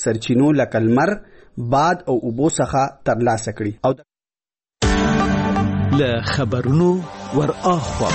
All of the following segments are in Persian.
سرچینو لکه لمر، باد او اوبو څخه ترلاسه کړي. او له خبرونو ور اخوا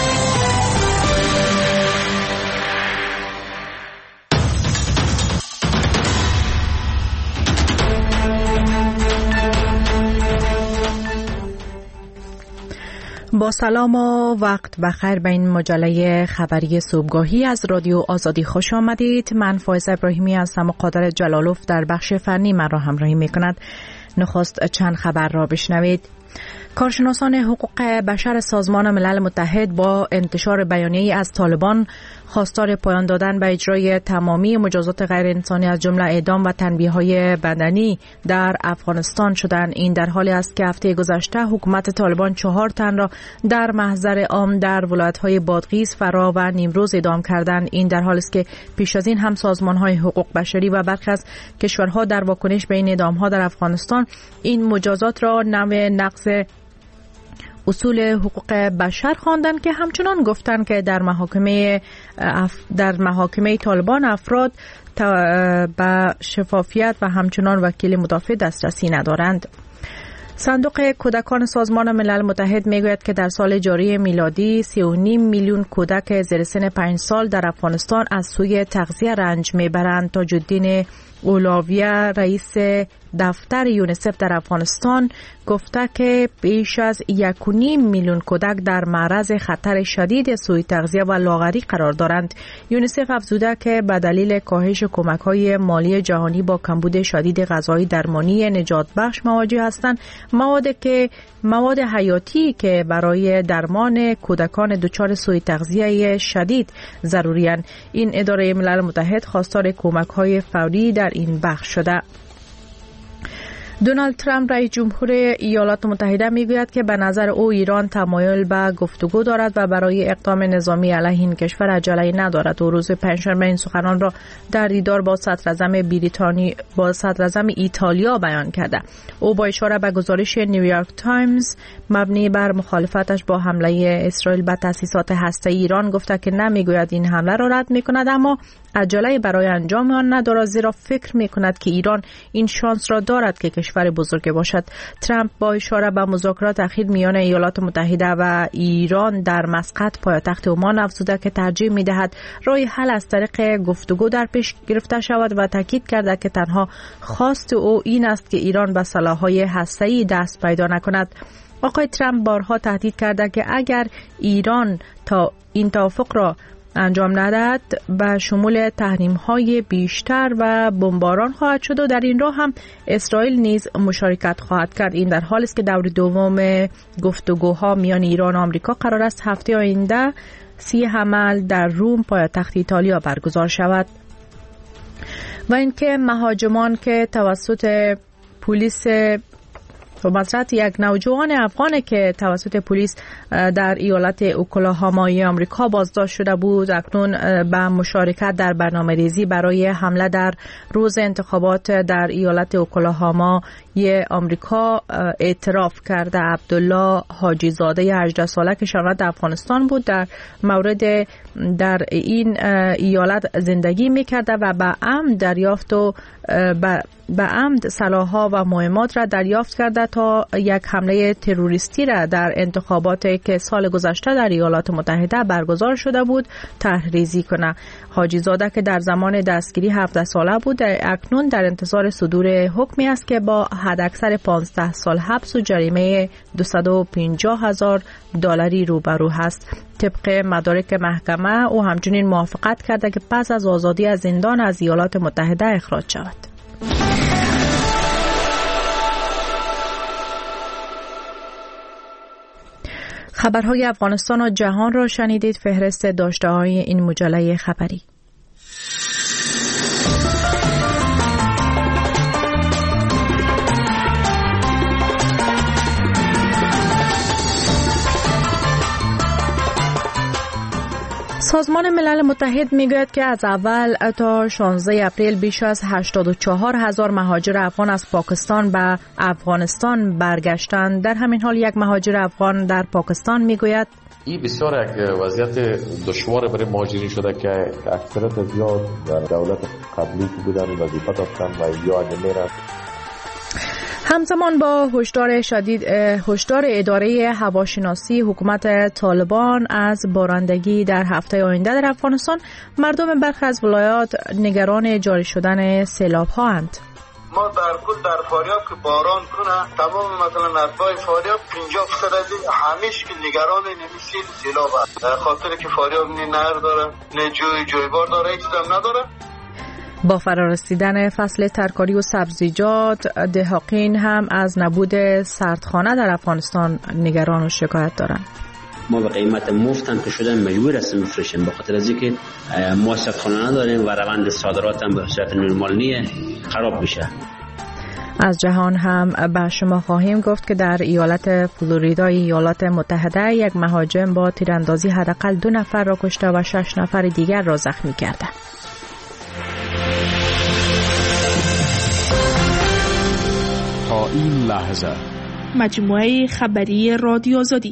با سلام و وقت بخیر به این مجله خبری صبحگاهی از رادیو آزادی خوش آمدید. من فایزه ابراهیمی هستم و قادر جلالوف در بخش فنی من را همراهی می کند. نخست چند خبر را بشنوید. کارشناسان حقوق بشر سازمان ملل متحد با انتشار بیانیه‌ای از طالبان خواستار پایان دادن به اجرای تمامی مجازات غیر انسانی از جمله اعدام و تنبیه‌های بدنی در افغانستان شدند. این در حالی است که هفته گذشته حکومت طالبان 4 تن را در محضر عام در ولایت‌های بادغیس، فرا و نیمروز اعدام کردند. این در حالی است که پیش از این هم سازمان‌های حقوق بشری و برخی از کشورها در واکنش به این اعدام‌ها در افغانستان این مجازات را نوع نقض اصول حقوق بشر خواندند که همچنان گفتند که در محاکمه طالبان افراد به شفافیت و همچنان وکیل مدافع دسترسی ندارند. صندوق کودکان سازمان ملل متحد میگوید که در سال جاری میلادی 3.5 میلیون کودک زیر سن 5 سال در افغانستان از سوی تغذیه رنج میبرند. تاج‌الدین اولویه رئیس دفتر یونیسف در افغانستان گفته که بیش از 1.5 میلیون کودک در معرض خطر شدید سوء تغذیه و لاغری قرار دارند. یونیسف افزوده که به دلیل کاهش کمک‌های مالی جهانی با کمبود شدید غذایی درمانی نجات بخش مواجه هستند. مواد حیاتی که برای درمان کودکان دچار سوء تغذیه شدید ضروری اند. این اداره ملل متحد خواستار کمک‌های فوری در این بخش شده. دونالد ترامپ رئیس جمهور ایالات متحده میگوید که به نظر او ایران تمایل به گفتگو دارد و برای اقدام نظامی علیه این کشور عجله ندارد. او روز پنجشنبه این سخنان را در دیدار با صدراعظم ایتالیا بیان کرده. او با اشاره به گزارش نیویورک تایمز مبنی بر مخالفتش با حمله اسرائیل به تأسیسات هسته‌ای ایران گفته که نمیگوید این حمله را رد میکند، اما عجله برای انجام آن ندارد، زیرا فکر میکند که ایران این شانس را دارد که کشور بزرگ باشد. ترامپ با اشاره به مذاکرات اخیر میان ایالات متحده و ایران در مسقط پایتخت عمان افزوده که ترجیح میدهد راه حل از طریق گفتگو در پیش گرفته شود و تاکید کرده که تنها خواست او این است که ایران به سلاح‌های هسته‌ای دست پیدا نکند. آقای ترامپ بارها تهدید کرده که اگر ایران تا این توافق را انجام ندهد به شمول تحریم‌های بیشتر و بمباران خواهد شد و در این راه هم اسرائیل نیز مشارکت خواهد کرد. این در حالی است که دور دوم گفتگوها میان ایران و آمریکا قرار است هفته آینده 30 حمل در روم پایتخت ایتالیا برگزار شود. و اینکه مهاجمان که توسط پلیس و مسرت یک نوجوان افغانی که توسط پلیس در ایالت اوکلاهامای آمریکا بازداشت شده بود اکنون به مشارکت در برنامه‌ریزی برای حمله در روز انتخابات در ایالت اوکلاهاما آمریکا اعتراف کرده. عبدالله حاجی زاده 18 ساله که شهروند افغانستان بود در این ایالت زندگی می‌کرده و به عمد سلاح‌ها و مهمات را دریافت کرده تا یک حمله تروریستی را در انتخاباتی که سال گذشته در ایالات متحده برگزار شده بود طرح‌ریزی کنه. حاجی زاده که در زمان دستگیری 17 ساله بود اکنون در انتظار صدور حکمی است که با حداکثر 15 سال حبس و جریمه $250,000 روبرو است. طبق مدارک محکمه او همچنین موافقت کرده که پس از آزادی از زندان از ایالات متحده اخراج شود. خبرهای افغانستان و جهان را شنیدید. فهرست داشته‌های این مجله خبری. سازمان ملل متحد میگوید که از اول تا 16 اپریل بیش از 84,000 مهاجر افغان از پاکستان به افغانستان برگشتند. در همین حال یک مهاجر افغان در پاکستان میگوید این بسیار یک وضعیت دشوار برای مهاجرین شده که اکثریت زیاد در دولت قبلی که بودن وظیفه داشتن و یا اگه میرن. همزمان با هشدار اداره هواشناسی حکومت طالبان از بارندگی در هفته آینده در افغانستان، مردم برخی از ولایات نگران جاری شدن سیلاب‌ها اند. ما در فاریاب که باران کنه تمام مثلا اتباع فاریاب 50% از همیش که نگران نمیشین سیلاب هست، خاطر که فاریاب نه نهر داره نه جویبار داره، هیچ چیز نداره. با فرارسیدن فصل ترکاری و سبزیجات، دهقین هم از نبود سردخانه در افغانستان نگران و شکایت دارند. ما به قیمت مفتم که شدن مجبور هستیم بفروشیم، به خاطر از اینکه ما سردخانه نداریم و روند صادرات هم به صورت نرمال نیست، خراب میشه. از جهان هم به شما خواهیم گفت که در ایالت فلوریدا ایالات متحده یک مهاجم با تیراندازی حداقل 2 نفر را کشته و 6 نفر دیگر را زخمی کرده. تا این لحظه مجموعه خبری رادیو آزادی.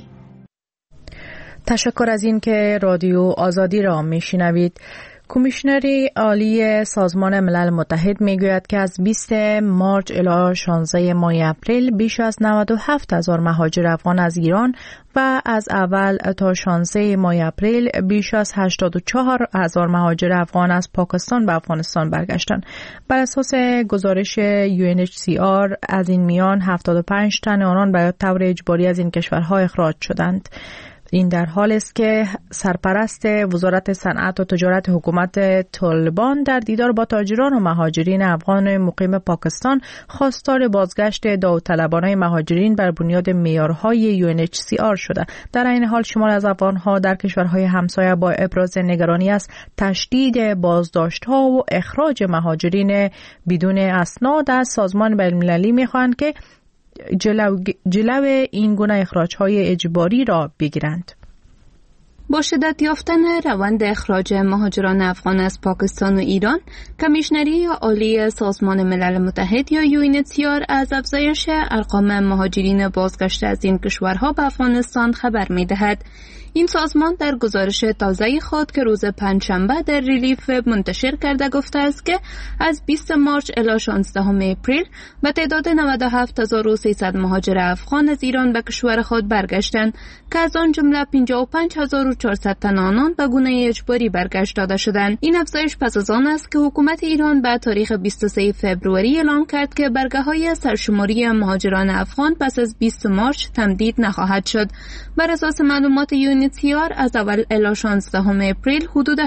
تشکر از این که رادیو آزادی را میشنوید. کمیشنر عالی سازمان ملل متحد میگوید که از 20 مارچ الی 16 ماه اپریل بیش از 97,000 مهاجر افغان از ایران و از اول تا 16 ماه اپریل بیش از 84,000 مهاجر افغان از پاکستان به افغانستان برگشتند. بر اساس گزارش UNHCR از این میان 75 تن آنان به طور اجباری از این کشورها اخراج شدند. این در حال است که سرپرست وزارت صنعت و تجارت حکومت طالبان در دیدار با تاجران و مهاجرین افغان مقیم پاکستان خواستار بازگشت داوطلبانه مهاجرین بر بنیاد معیارهای UNHCR شده. در این حال شمار از افغانها در کشورهای همسایه با ابراز نگرانی از تشدید بازداشت‌ها و اخراج مهاجرین بدون اسناد از سازمان بین‌المللی می‌خواهند که جلو این گونه اخراج‌های اجباری را بگیرند. با شدت یافتن روند اخراج مهاجران افغان از پاکستان و ایران، کمیشنری عالی سازمان ملل متحد یا UNHCR از افزایش ارقام مهاجرین بازگشته از این کشورها به افغانستان خبر می‌دهد. این سازمان در گزارش تازه خود که روز پنجشنبه در ریلیف منتشر کرده گفته است که از 20 مارچ الی 16 اپریل به تعداد 97,300 مهاجر افغان از ایران به کشور خود برگشتند که از آن جمله 55,400 تن آنان به گونه اجباری برگشت داده شدند. این افزایش پس از آن است که حکومت ایران به تاریخ 23 فوریه اعلام کرد که برگه‌های سرشماری مهاجران افغان پس از 20 مارچ تمدید نخواهد شد. بر اساس معلومات UNHCR از اول الی 16 اپریل حدود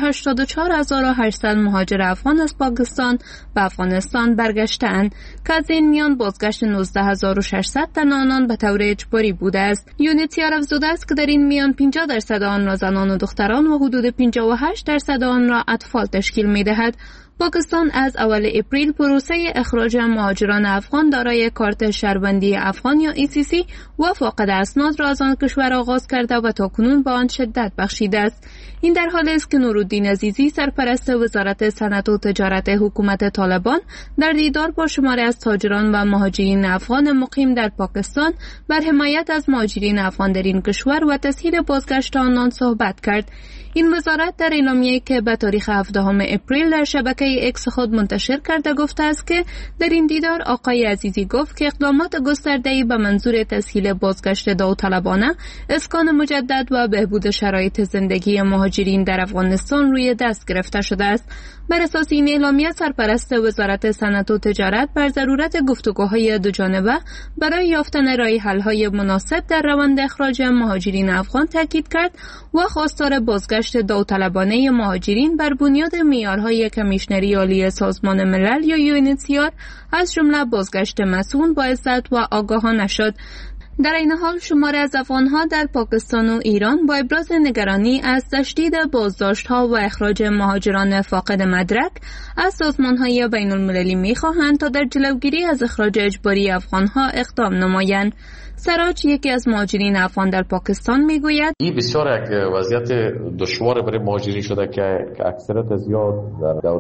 84,800 مهاجر افغان از پاکستان به افغانستان برگشتند که از این میان بازگشت 19,600 تن آنان به طور اجباری بوده است. UNHCR افزوده است که در این میان 50% آن را زنان و دختران و حدود 58% آن را اطفال تشکیل می‌دهد. پاکستان از اول اپریل پروسه اخراج مهاجران افغان دارای کارت شهروندی افغان یا ECC و فاقد اسناد را از آن کشور آغاز کرده و تاکنون به آن شدت بخشیده است. این در حالی است که نورالدین عزیزی سرپرست وزارت صنعت و تجارت حکومت طالبان در دیدار با شماری از تاجران و مهاجرین افغان مقیم در پاکستان بر حمایت از مهاجرین افغان در این کشور و تسهیل بازگشت آنان صحبت کرد. این وزارت در اعلامیه‌ای که به تاریخ 17 اپریل در شبکه اکس خود منتشر کرده گفته است که در این دیدار آقای عزیزی گفت که اقدامات گسترده‌ای به منظور تسهیل بازگشت داوطلبانه، اسکان مجدد و بهبود شرایط زندگی مهاجرین در افغانستان روی دست گرفته شده است. بر اساس این اعلامیه سرپرست وزارت صنعت و تجارت بر ضرورت گفتگوهای دوجانبه برای یافتن راه حل‌های مناسب در روند اخراج مهاجرین افغان تاکید کرد و خواستار بازگشت داوطلبانه مهاجرین بر بنیاد معیارهای کمیشنری عالی سازمان ملل یا UNHCR از جمله بازگشت مسئول با عزت و آگاهانه شد. در این حال شماری از افغانها در پاکستان و ایران با ابراز نگرانی از تشدید بازداشت‌ها و اخراج مهاجران فاقد مدرک از سازمان‌های بین‌المللی می‌خواهند تا در جلوگیری از اخراج اجباری افغانها اقدام نمایند. سراج، یکی از مهاجرین افغان در پاکستان، میگوید این بسیار یک وضعیت دشوار برای مهاجرین شده که اکثریت زیاد در دولت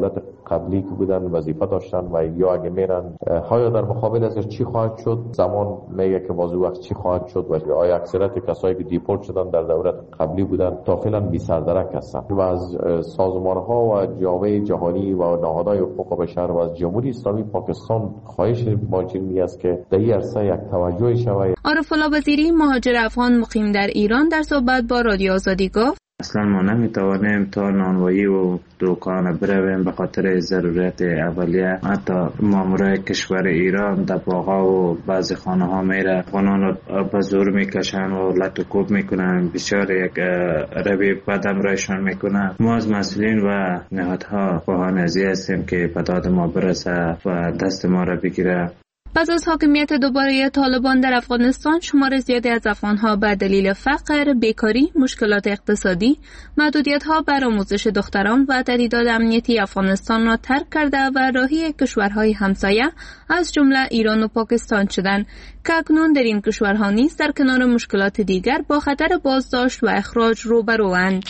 قبلی که بودن وظیفه داشتن و یا اگه میرن آیا در مقابل ازش چی خواهد شد؟ زمان میگه که بازو وقت چی خواهد شد و آیا اکثریت کسایی که دیپورت شدن در دولت قبلی بودن تا فعلا بی سردرک هستن و از سازمان‌ها و جامعه جهانی و نهادهای حقوق بشر و از جمهوری اسلامی پاکستان خواهش ماجرا است که در این عرصه یک توجه شود. عارف الله وزیری مهاجر افغان مقیم در ایران در صحبت با رادیو آزادی گفت اصلا ما نمیتوانیم تا نانوایی و دکان برویم به خاطر ضرورت اولیه. حتی مامورای کشور ایران در باغا و بعضی خانه ها میره خانان رو به زور میکشن و لط و کوب میکنن، بسیار یک روی بدم رایشان میکنن. ما از مسئولین و نهادها خواهان ازی هستیم که به داد ما برسه و دست ما را بگیره. پس از حاکمیت دوباره طالبان در افغانستان، شمار زیادی از افغانها به دلیل فقر، بیکاری، مشکلات اقتصادی، محدودیت‌ها بر آموزش دختران و تهدیدات امنیتی افغانستان را ترک کرده و راهی کشورهای همسایه از جمله ایران و پاکستان شدند که اکنون در این کشورها نیز در کنار مشکلات دیگر با خطر بازداشت و اخراج روبروند.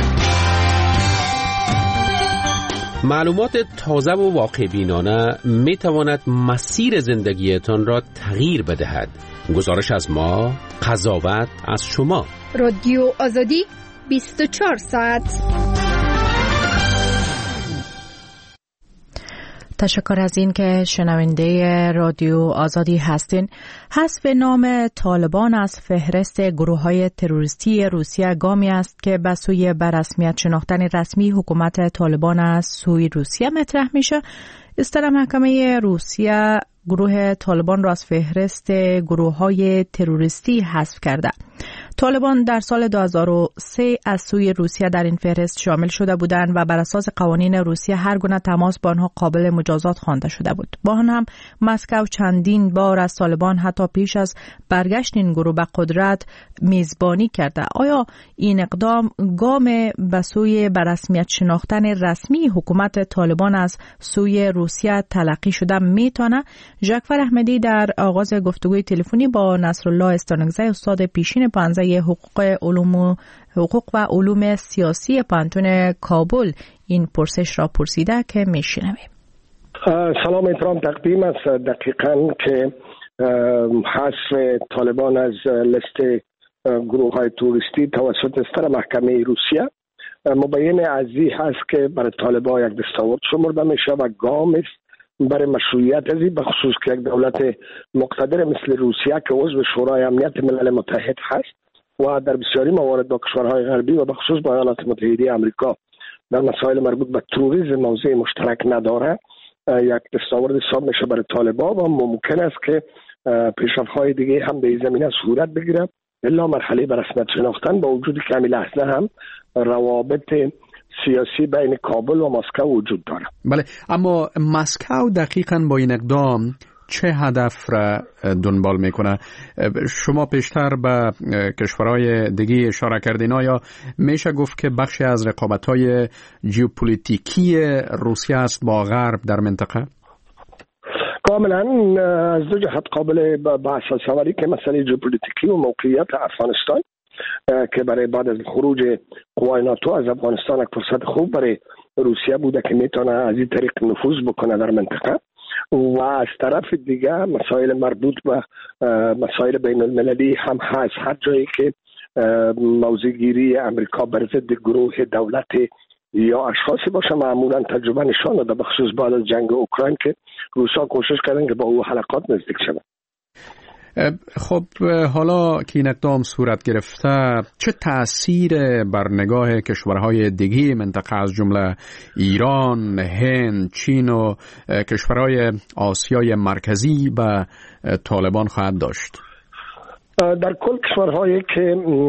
معلومات تازه و واقع بینانه می تواند مسیر زندگیتان را تغییر بدهد. گزارش از ما، قضاوت از شما. رادیو آزادی 24 ساعت. تشکر از این که شنونده رادیو آزادی هستین. حذف نام طالبان از فهرست گروه‌های تروریستی روسیه گامی است که به سوی بررسمیت شناختن رسمی حکومت طالبان از سوی روسیه مطرح میشه. استر محکمه روسیه گروه طالبان را از فهرست گروه‌های تروریستی حذف کرده. طالبان در سال 2003 از سوی روسیه در این فهرست شامل شده بودند و بر اساس قوانین روسیه هر گونه تماس با آنها قابل مجازات خوانده شده بود. با آن هم مسکو چندین بار از طالبان حتی پیش از برگشت این گروه به قدرت میزبانی کرده. آیا این اقدام گام به سوی بررسمیت شناختن رسمی حکومت طالبان از سوی روسیه تلقی شده میتونه؟ ژاکفر احمدی در آغاز گفتگوی تلفنی با نصرالله استانکزی استاد پیشین پانزه حقوق و علوم سیاسی پانتون کابل این پرسش را پرسیده که میشنویم. سلام احترام تقدیم است. دقیقاً که حذف طالبان از لیست گروه‌های توریستی توسط استر محکمه روسیه مبین از این هست که برای طالبان یک دستاورد شمرده میشه و گام است برای مشروعیت ازی، بخصوص که یک دولت مقتدر مثل روسیه که عضو شورای امنیت ملل متحد هست و در بسیاری موارد با کشورهای غربی و بخصوص با ایالات متحده آمریکا در مسائل مربوط به تروریسم موضع مشترک نداره، یک دستاورد حساب میشه برای طالبان و ممکن است که پیشرفت‌های دیگه هم در این زمینه صورت بگیره الا مرحله به رسمیت شناختن، با وجودی که همین لحظه هم روابط سیاسی بین کابل و مسکو وجود داره. بله، اما مسکو دقیقاً با این اقدام چه هدف را دنبال میکنه؟ شما پیشتر به کشورهای دیگه اشاره کردین، آیا میشه گفت که بخشی از رقابت‌های ژئوپلیتیکی روسیه است با غرب در منطقه؟ کاملا از دو جهت قابل بحث است. که مسئله ژئوپلیتیکی و موقعیت افغانستان که برای بعد از خروج قوای ناتو از افغانستان یک فرصت خوب برای روسیه بوده که میتونه از این طریق نفوذ بکنه در منطقه، و از طرف دیگه مسائل مربوط به مسائل بین المللی هم هست. هر جایی که موضع‌گیری امریکا بر ضد گروه دولت یا اشخاصی باشه معمولا تجربه نشان داده، بخصوص بعد از جنگ اوکراین که روسا کوشش کردن که با او حلقات نزدیک شدن. خب حالا که این اقدام صورت گرفته چه تأثیر بر نگاه کشورهای دیگه منطقه از جمله ایران، هند، چین و کشورهای آسیای مرکزی به طالبان خواهد داشت؟ در کل کشورهایی که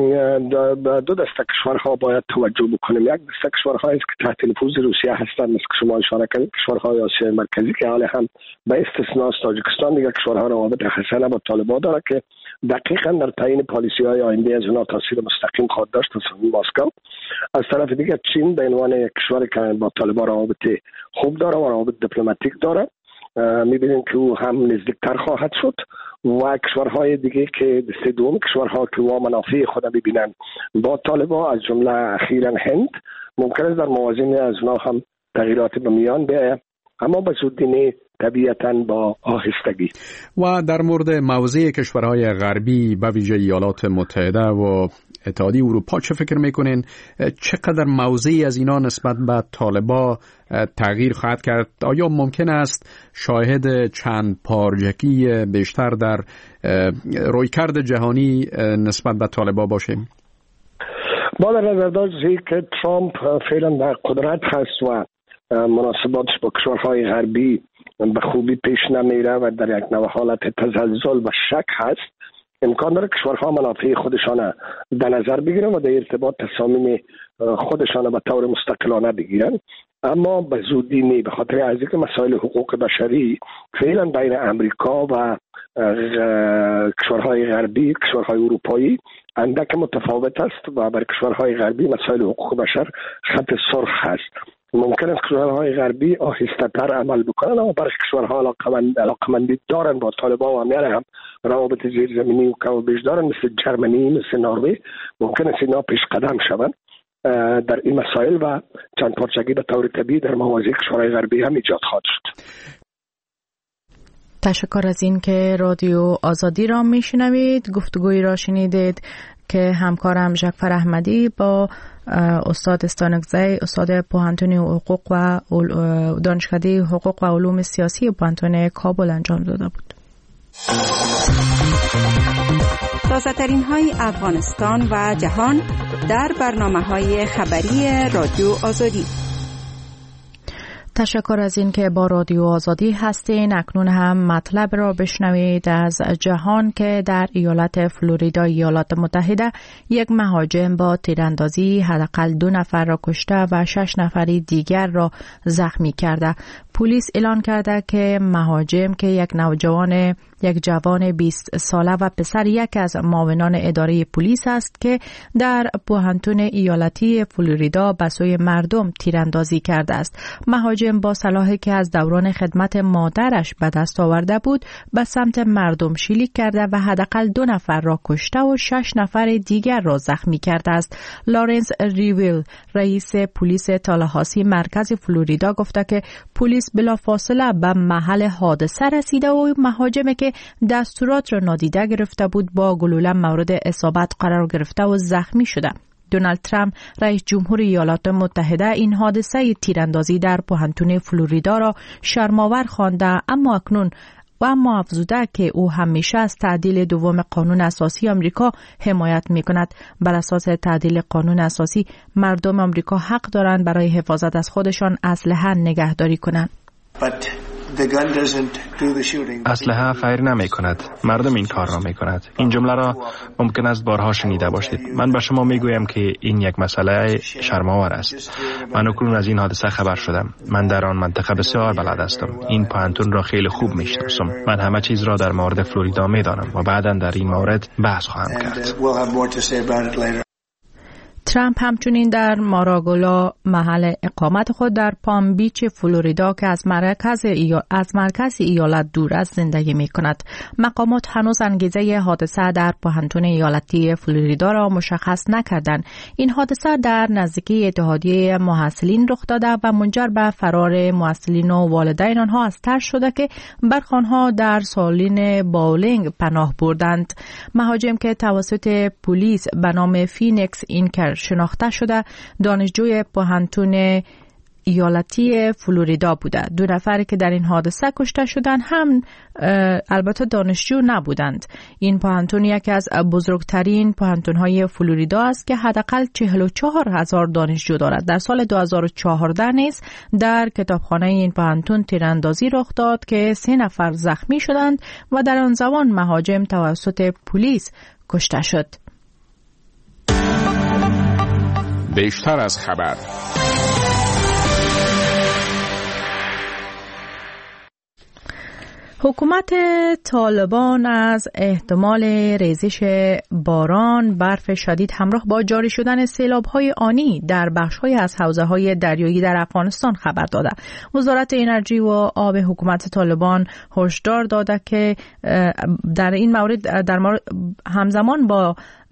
دو دسته کشورها باید توجه بکنیم. یک دسته کشورهایی است که تحت نفوذ روسیه هستند، مثل که شما اشاره کردید کشورهای آسیای مرکزی که حالا هم به استثناء تاجیکستان دیگر کشورها روابط حسنه با طالبان داره که دقیقاً در تعیین پالیسی‌های آینده از اونها تاثیر مستقیم خواهد داشت تصمیم مسکو. از طرف دیگر چین به عنوان یک کشوری که با طالبان روابط خوب داره و روابط دیپلماتیک داره، می‌بینیم که او هم نزدیکتر خواهد شد و کشورهای دیگه که دسته دوم کشورها که و منافع خود می‌بینن با طالبان از جمله اخیراً هند ممکن است در موازین از اونها هم تغییرات به میان بیاید، اما به زودی طبیعتاً با آهستگی. و در مورد موضع کشورهای غربی به ویژه ایالات متحده و اتحادیه اروپا چه فکر میکنین؟ چقدر موضعی از اینا نسبت به طالبان تغییر خواهد کرد؟ آیا ممکن است شاهد چند پارچگی بیشتر در رویکرد جهانی نسبت به طالبان باشیم؟ با در نظر داشتیم که ترامپ فعلا در قدرت هست و مناسباتش با کشورهای غربی به خوبی پیش نمیره و در یک نوع حالت تزلزل و شک هست، امکان داره کشورها منافع خودشان در نظر بگیرن و در ارتباط تصامیم خودشان به طور مستقلانه بگیرن. اما به زودی نی، به خاطر از اینکه مسائل حقوق بشری فعلا بین امریکا و کشورهای غربی، کشورهای اروپایی اندک متفاوت است و برای کشورهای غربی مسائل حقوق بشر خط سرخ هست. ممکن است کشورهای غربی آهسته‌تر عمل بکنن، اما برای کشورها علاقمندی دارن با طالبان و همیشه هم روابط زیرزمینی و کمابیش دارن، مثل جرمنی، مثل نروژ. ممکن است اینا پیش قدم شوند در این مسائل و چند پارچگی به طور طبیعی در موازی کشورهای غربی هم ایجاد خواهد شد. تشکر از این که رادیو آزادی را میشنوید. گفتگویی را شنیدید که همکارم جعفر احمدی با استاد استانکزی، استاد پوهنتون حقوق و دانشکده حقوق و علوم سیاسی پوهنتون کابل انجام داده بود. تازه‌ترین های افغانستان و جهان در برنامه‌های خبری رادیو آزادی. تشکر از این که با رادیو آزادی هستین. اکنون هم مطلب را بشنوید از جهان که در ایالت فلوریدا ایالات متحده یک مهاجم با تیراندازی حداقل 2 نفر را کشته و 6 نفری دیگر را زخمی کرده. پلیس اعلان کرده که مهاجم که یک جوان 20 ساله و پسر یک از معاونان اداره پلیس است که در پوهنتون ایالتی فلوریدا به سوی مردم تیراندازی کرده است. مهاجم با سلاحی که از دوران خدمت مادرش به دست آورده بود به سمت مردم شلیک کرده و حداقل 2 نفر را کشته و 6 نفر دیگر را زخمی کرده است. لارنس ریویل، رئیس پلیس تالاهاسی مرکز فلوریدا، گفته که پلیس بلافاصله به محل حادثه رسیده و مهاجمی که دستورات را نادیده گرفته بود با گلوله مورد اصابت قرار گرفته و زخمی شده. دونالد ترامپ رئیس جمهور ایالات متحده این حادثه تیراندازی در پوهنتون فلوریدا را شرم‌آور خوانده، اما افزوده که او همیشه از تعدیل دوم قانون اساسی آمریکا حمایت می‌کند. بر اساس تعدیل قانون اساسی مردم آمریکا حق دارند برای حفاظت از خودشان اسلحه نگهداری کنند. اسلحه فیر نمی کند، مردم این کار را می کند. این جمله را ممکن است بارها شنیده باشید. من به شما می گویم که این یک مسئله شرم‌آور است. من اکنون از این حادثه خبر شدم. من در آن منطقه بسیار بلد هستم. این پوهنتون را خیلی خوب می شناسم. من همه چیز را در مورد فلوریدا می دانم و بعدا در این مورد بحث خواهم کرد. ترامپ همچنین در ماراگولا، محل اقامت خود در پام بیچ فلوریدا که از مرکز ایالت دور است، زندگی می کند. مقامات هنوز انگیزه حادثه در پوهنتون ایالتی فلوریدا را مشخص نکردند. این حادثه در نزدیکی اتحادیه محصلین رخ داده و منجر به فرار محصلین و والدین آنها از ترس شده که برخی آنها در سالن باولینگ پناه بردند. مهاجم که توسط پلیس به نام فینکس اینکر شناخته شده دانشجوی پوهنتون ایالتی فلوریدا بوده. 2 نفری که در این حادثه کشته شدند هم البته دانشجو نبودند. این پوهنتون یکی از بزرگترین پوهنتون‌های فلوریدا است که حداقل 44,000 دانشجو دارد. در سال 2014 نیز در کتابخانه این پوهنتون تیراندازی رخ داد که 3 نفر زخمی شدند و در آن زمان مهاجم توسط پلیس کشته شد. بیشتر از خبر. حکومت طالبان از احتمال ریزش باران، برف شدید همراه با جاری شدن سیلاب‌های آنی در بخش‌های از حوزه‌های دریایی در افغانستان خبر داده. وزارت انرژی و آب حکومت طالبان هشدار داده که در این مورد همزمان با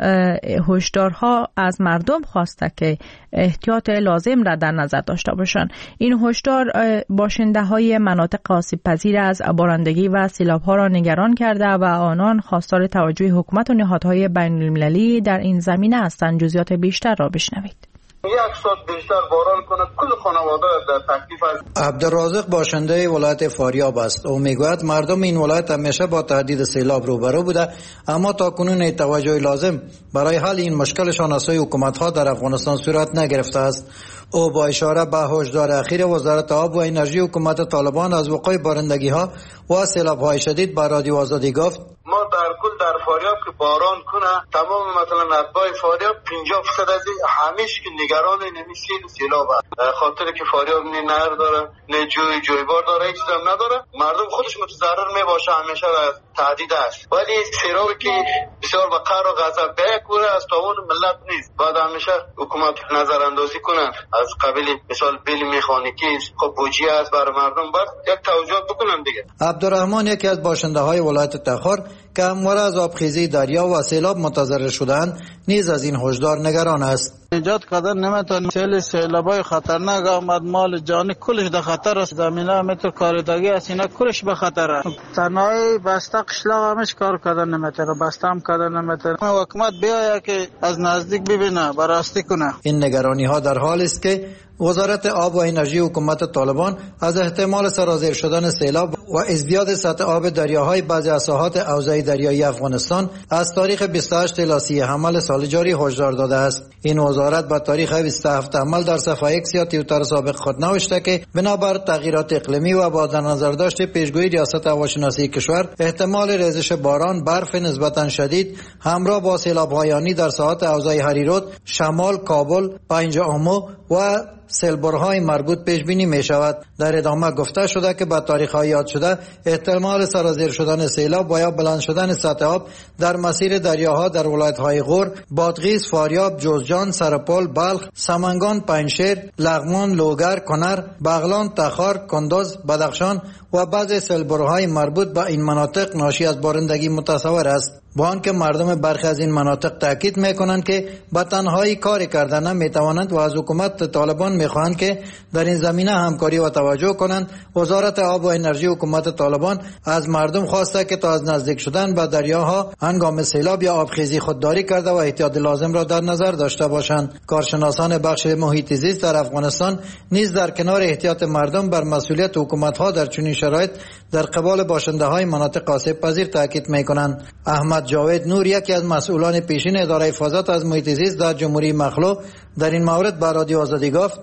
هشدارها از مردم خواسته که احتیاط لازم را در نظر داشته باشند. این هشدار باشنده‌های مناطق آسیب‌پذیر از بارندگی و سیلاب‌ها را نگران کرده و آنان خواستار توجه حکومت و نهادهای بین‌المللی در این زمینه هستند. جزئیات بیشتر را بشنوید. یک ساعت بیشتر باران کنه کل خانواده در تکلیف است. عبدالرازق باشنده ولایت فاریاب است. او میگوید مردم این ولایت همیشه با تهدید سیلاب روبرو بوده، اما تا کنون توجه لازم برای حل این مشکلشان از سوی حکومت‌ها در افغانستان صورت نگرفته است. او با اشاره به هشدار اخیر وزارت آب و انرژی حکومت طالبان از وقوع بارندگی‌ها و سیلاب‌های شدید به رادیو آزادی گفت: ما در فاریاب که باران کنه تمام مثلا اتباع فاریاب 50% از همیش که نگران نمیشین سیلاب است. خاطر که فاریاب نی نهر داره، نه جویبار داره، هیچ چیزی نداره. مردم خودش متضرر میباشه، همیشه از تهدید است. ولی سیلابی که بسیار با قهر و غضب بکنه از توان ملت نیست. بعد همیشه حکومت نظر اندازی کنه از قبیل مثال بیل مکانیکی خب بودجه است برای مردم، بعد یک توجه بکنن دیگه. عبدالرحمن یکی از باشنده‌های ولایت تخار که همواره از آبخیزی دریا و سیلاب متضرر شدند نیز از این هشدار نگران است. نجات کردن نمیتونه، سیلابای خطرناک آمد، مال جانی کلش در خطر است، زمینه متر کاردگی است، اینا کلش به خطر است. تنهایی بسته قشلاق همش کار کردن نمیتونه، بسته هم کردن نمیتونه. حکومت بیاید که از نزدیک ببینه، بررسی کنه. این نگرانی ها در حال است که وزارت آب و انرژی حکومت طالبان از احتمال سرازیر شدن سیلاب و ازدیاد سطح آب دریاهای بعضی از ساحات حوزه دریایی افغانستان از تاریخ 28 الی 30 حمل سال جاری هشدار داده است. این وزارت با تاریخ 27 حمل در صفحه ایکس یا توییتر سابق خود نوشته که بنابر تغییرات اقلیمی و با در نظر داشت پیشگویی ریاست هواشناسی کشور احتمال ریزش باران، برف نسبتا شدید همراه با سیلاب‌های آنی در ساحات حوزه هریرود، شمال، کابل، پنج آمو و سیلبرهای مربوط پیش بینی می شود. در ادامه گفته شده که با تاریخ‌های یاد شده احتمال سرازیر شدن سیلاب و یا بلند شدن سطح آب در مسیر دریاها در ولایت‌های غور، بادغیس، فاریاب، جوزجان، سرپل، بلخ، سمنگان، پنجشیر، لغمان، لوگر، کنر، بغلان، تخار، کندوز، بدخشان و بعضی سیلبرهای مربوط به این مناطق ناشی از بارندگی متصور است. با آنکه مردم برخی از این مناطق تاکید میکنند که به تنهایی کاری کردن نمیتوانند و از حکومت طالبان میخواهند که در این زمینه همکاری و توجه کنند. وزارت آب و انرژی حکومت طالبان از مردم خواسته که تا از نزدیک شدن به دریاها هنگام سیلاب یا آبخیزی خودداری کرده و احتیاط لازم را در نظر داشته باشند. کارشناسان بخش محیط زیست در افغانستان نیز در کنار احتیاط مردم بر مسئولیت حکومت‌ها در چنین شرایط در قبال باشنده‌های مناطق آسیب‌پذیر تاکید می‌کنند. احمد جاوید نور یکی از مسئولان پیشین اداره حفاظت از محیط زیست در جمهوری مخلوع در این مورد به رادیو آزادی گفت: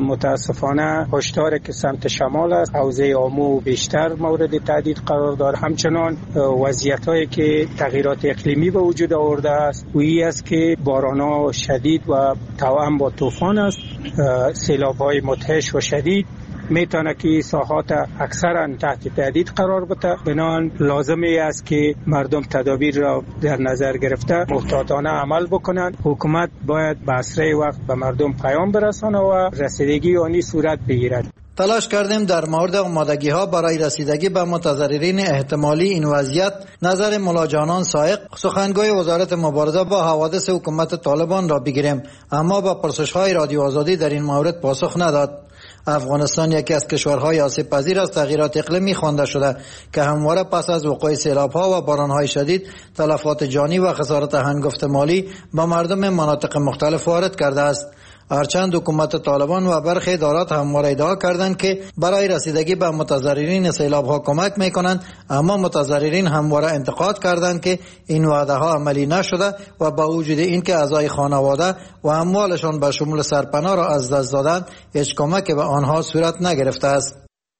متاسفانه هشداری که سمت شمال است، حوزه آمو بیشتر مورد تهدید قرار دارد. همچنان وضعیت‌هایی که تغییرات اقلیمی به وجود آورده است و این است که باران‌ها شدید و توأم با طوفان است، سیلاب‌های مدهش و شدید میتونه که ساحات اکثرا تحت تهدید قرار بده. بنابراین لازمی است که مردم تدابیر را در نظر گرفته محتاطانه عمل بکنند. حکومت باید به اسرع وقت به مردم پیام برسانه و رسیدگی آنی صورت بگیرد. تلاش کردیم در مورد آمادگی ها برای رسیدگی به متضررین احتمالی این وضعیت نظر ملاجانان سائق، سخنگوی وزارت مبارزه با حوادث حکومت طالبان را بگیریم، اما با پرسش های رادیو آزادی در این مورد پاسخ نداد. افغانستان یکی از کشورهای آسیب پذیر از تغییرات اقلیمی خوانده شده که همواره پس از وقوع سیلاب‌ها و باران‌های شدید تلفات جانی و خسارت هنگفت مالی به مردم مناطق مختلف وارد کرده است. هرچند حکومت طالبان و برخی ادارات همواره ادعا کردند که برای رسیدگی به متضررین سیلاب‌ها کمک می‌کنند، اما متضررین همواره انتقاد کردند که این وعده‌ها عملی نشده و با وجود اینکه اعضای خانواده و اموالشان به شمول سرپناه را از دست دادند، هیچ کمکی به آنها صورت نگرفته است.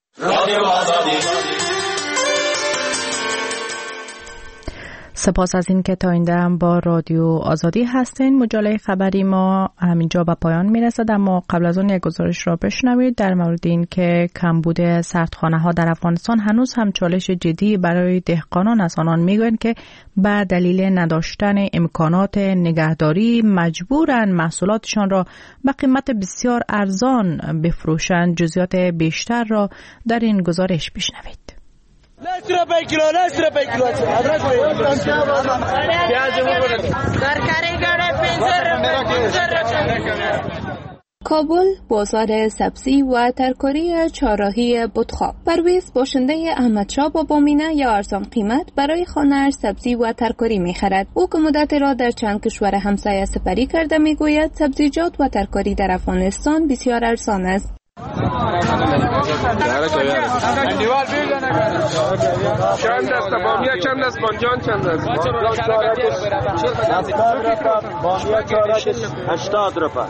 سپاس از این که تا این دم با رادیو آزادی هستین. مجله خبری ما همینجا به پایان میرسد، اما قبل از اون یک گزارش را بشنوید در مورد این که کمبود سردخانه ها در افغانستان هنوز هم چالش جدی برای دهقانان است. آنان میگویند که به دلیل نداشتن امکانات نگهداری مجبورند محصولاتشان را به قیمت بسیار ارزان بفروشند. جزئیات بیشتر را در این گزارش بشنوید. کابل بازار سبزی و ترکاری چهارراهی بتخواب. پرویز باشنده احمدشاه بابامینه یا ارزان قیمت برای خانه‌اش سبزی و ترکاری می‌خرد. او که مدتی را در چند کشور همسایه سپری کرده می‌گوید سبزیجات و ترکاری در افغانستان بسیار ارزان است. چند است بامیه، چند است بانجان، چند است بامیه 80 روپا.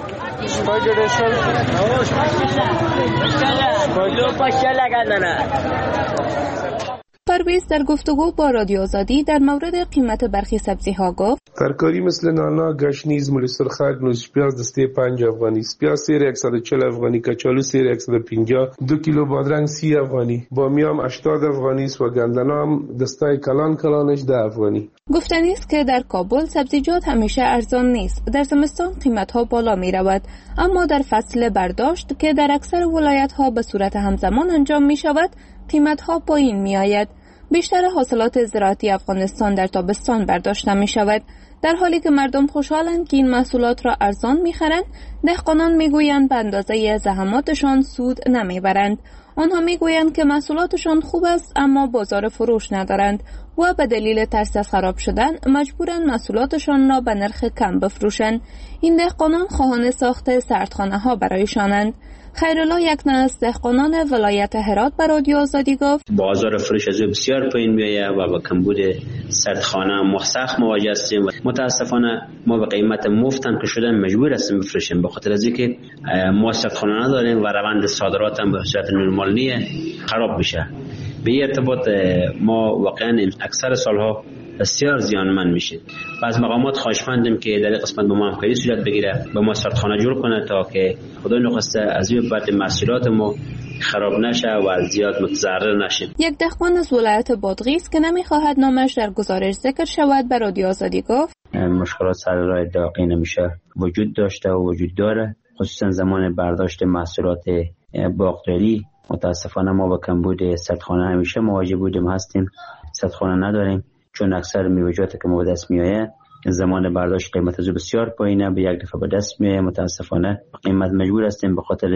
پرویز در گفتگو با رادیو آزادی در مورد قیمت برخی سبزی ها گفت ترکاری مثل نانا، گشنیز، مولی سرخک، نوش پیاز دسته 5 افغانی، پیاز سیر 140 افغانی، کچالو سیر 150، 2 کیلو بادرنگ 30 افغانی، بامی هم 80 افغانی و گندنا هم دسته کلانش 10 افغانی. گفتنی است که در کابل سبزیجات همیشه ارزان نیست. در زمستان قیمت ها بالا می رود، اما در فصل برداشت که در اکثر ولایت ها به صورت همزمان انجام می شود قیمت ها پایین می آید. بیشتر حاصلات زراعتی افغانستان در تابستان برداشته می شود. در حالی که مردم خوشحالند که این محصولات را ارزان می خرند، دهقانان می گویند به اندازه زحماتشان سود نمی برند. آنها می گویند که محصولاتشان خوب است اما بازار فروش ندارند و به دلیل ترس از خراب شدن مجبورند محصولاتشان را به نرخ کم بفروشند. این دهقانان خواهان ساخت سردخانه ها برایشانند. خیرالله یک از دهقانان ولایت هرات به رادیو آزادی گفت بازار فروش از بسیار پایین میآید و با کمبود سردخانه ما سخت مواجه هستیم و متاسفانه ما به قیمت مفت هم که شدن مجبور هستیم بفروشیم، به خاطر از اینکه ما سردخانه نداریم و روند صادرات هم به صورت نرمال نیه، خراب میشه. به این ارتباط ما واقعا اکثر سالها بسیار زیانمند میشه. بعض مقامات خواهشمندیم که در این قسمت با ما همکاری صورت بگیره، با ما سردخانه جور کنه تا که خدای نخواسته از این بعد محصولات ما خراب نشه و زیاد متضرر نشیم. یک دهقان از ولایت بادغیس که نمیخواهد نامش در گزارش ذکر شود به رادیو آزادی گفت مشکلات سر راه داغی نمیشه وجود داشته و وجود داره، خصوصا زمان برداشت محصولات باغداری. متاسفانه ما با کمبود سردخانه همیشه مواجه بودیم هستیم، سردخانه نداریم چون اکثر میوه‌جاتی که ما به دست میآید زمان برداشت قیمت از بسیار پایینه، به یک دفعه به دست میآید. متاسفانه قیمت مجبور هستیم به خاطر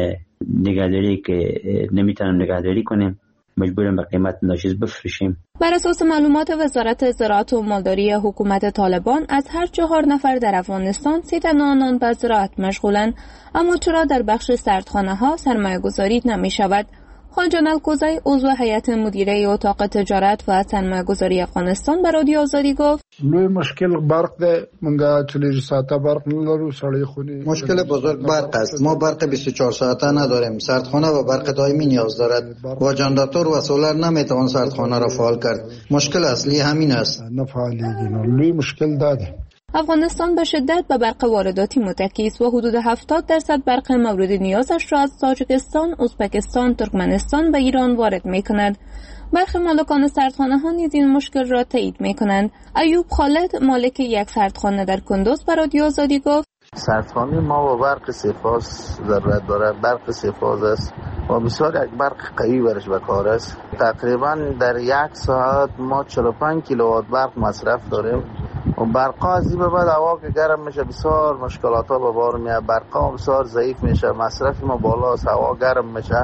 نگهداری که نمیتونیم نگهداری کنیم، مجبوریم به قیمت ناچیز بفروشیم. بر اساس معلومات وزارت زراعت و مالداری حکومت طالبان از هر 4 نفر در افغانستان 3 تن آنان به زراعت مشغولند، اما چرا در بخش سردخانه ها سرمایه گذاری نمی شود؟ خان جان الکوزی عضو هیئت مدیره اتاق تجارت و سرمایه گذاری افغانستان به رادیو آزادی گفت لوی مشکل برق ده منگا 24 ساعته برق ندارو سړی خونی مشکل بزرگ برق است. ما برق 24 ساعته نداریم. سردخانه و برق دائمی نیاز دارد. با جنراتور و سولر نمیتوان سردخانه را فعال کرد. مشکل اصلی همین است. نفعالیږي نو لوی مشکل ده. افغانستان به شدت به برق وارداتی متکی است و حدود 70% برق مورد نیازش را از تاجیکستان، ازبکستان، ترکمنستان و ایران وارد می‌کند. برخی مالکان سردخانه ها نیز این مشکل را تایید می‌کنند. ایوب خالد مالک یک سردخانه در کندوز به رادیو آزادی گفت سردخانه ما با برق سه‌فاز ضرورت دارد. برق سه‌فاز است و بسیار یک برق قوی برش به کار است. تقریبا در یک ساعت ما 45 کیلووات برق مصرف داریم و برقا از این به بعد هوا که گرم میشه بسیار مشکلات ها به بار میاد. برقا بسیار ضعیف میشه، مصرف ما بالا است، هوا گرم میشه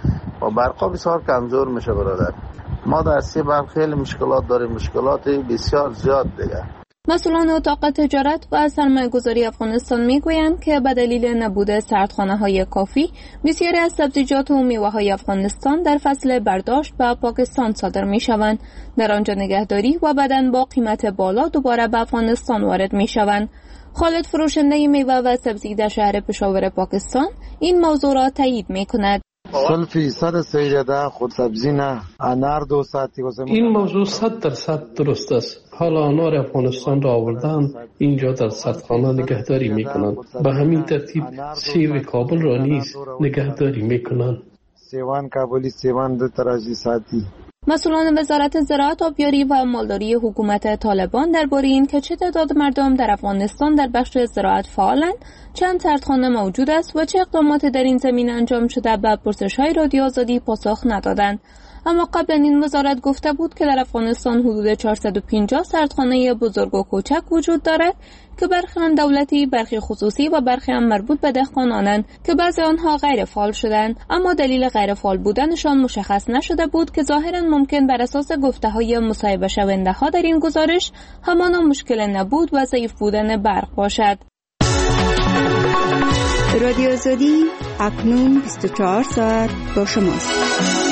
و برقا بسیار کمزور میشه برادر. ما در 3 برق خیلی مشکلات داریم، مشکلات بسیار زیاد دیگه. مسئولان اتاق تجارت و سرمایه‌گذاری افغانستان میگویند که به دلیل نبود سردخانه‌های کافی بسیاری از سبزیجات و میوه‌های افغانستان در فصل برداشت به پاکستان صادر می‌شوند، در آنجا نگهداری و بعداً با قیمت بالا دوباره به افغانستان وارد می‌شوند. خالد فروشنده میوه و سبزی در شهر پشاور پاکستان این موضوع را تایید می‌کند. 100% سیده خود سبزی نه انار 2 ساعتی این موضوع 100% درست است. حالا انار افغانستان را آوردن اینجا در سردخانه نگهداری میکنند. به همین ترتیب سیب کابل را نیز نگهداری میکنند. سیوان کابلی سیوان 2 تراجی ساعتی. مسئولان وزارت زراعت، آبیاری و مالداری حکومت طالبان درباره این که چه تعداد مردم در افغانستان در بخش زراعت فعالند، چند سردخانه موجود است و چه اقدامات در این زمینه انجام شده به پرسش‌های رادیو آزادی پاسخ ندادند. اما قبلا این وزارت گفته بود که در افغانستان حدود 450 سردخانه بزرگ و کوچک وجود دارد که برخی آن دولتی، برخی خصوصی و برخی هم مربوط به دهقانانند که بعضی آنها غیر فعال شدند، اما دلیل غیر فعال بودنشان مشخص نشده بود که ظاهراً ممکن بر اساس گفته‌های مصاحبه شونده‌ها در این گزارش همانا مشکل نبود و ضعیف بودن برق باشد. رادیو آزادی اکنون 24 ساعت با شماست.